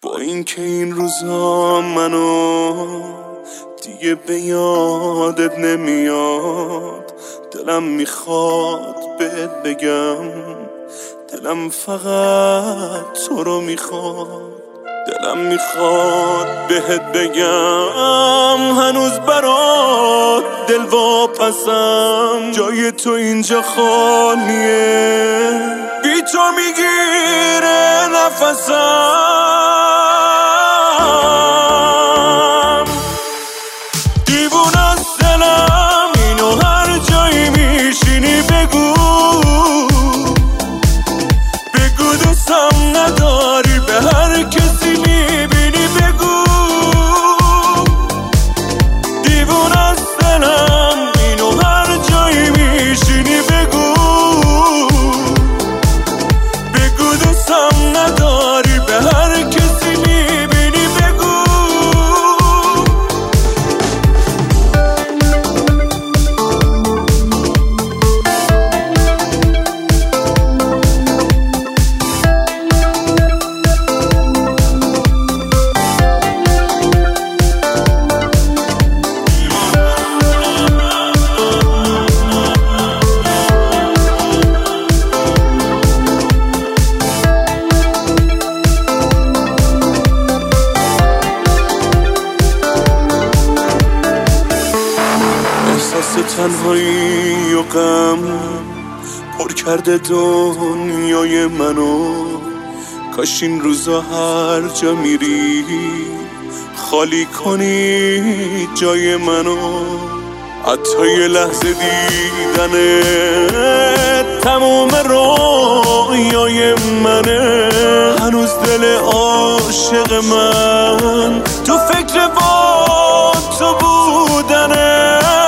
با اینکه این روزا منو دیگه به یادت نمیاد، دلم میخواد بهت بگم، دلم فقط تو رو میخواد. دلم میخواد بهت بگم هنوز برات دل واپسم، جای تو اینجا خالیه، بی تو میگیره نفسم. دیوونه است دلم اینو هر جایی میشینی بگو دوستم نداری، به هر کسی میبینی بگو. دیوونه است دلم اینو هر جایی میشینی بگو دوستم نداری، به هر کسی میبینی بگو. احساس تنهایی و غم پر کرده دنیای منو، کاش این روزا هر جا میری خالی کنی جای منو. حتی یه لحظه دیدنه تموم رویای منه، هنوز دل عاشق من تو فکر با تو بودنه.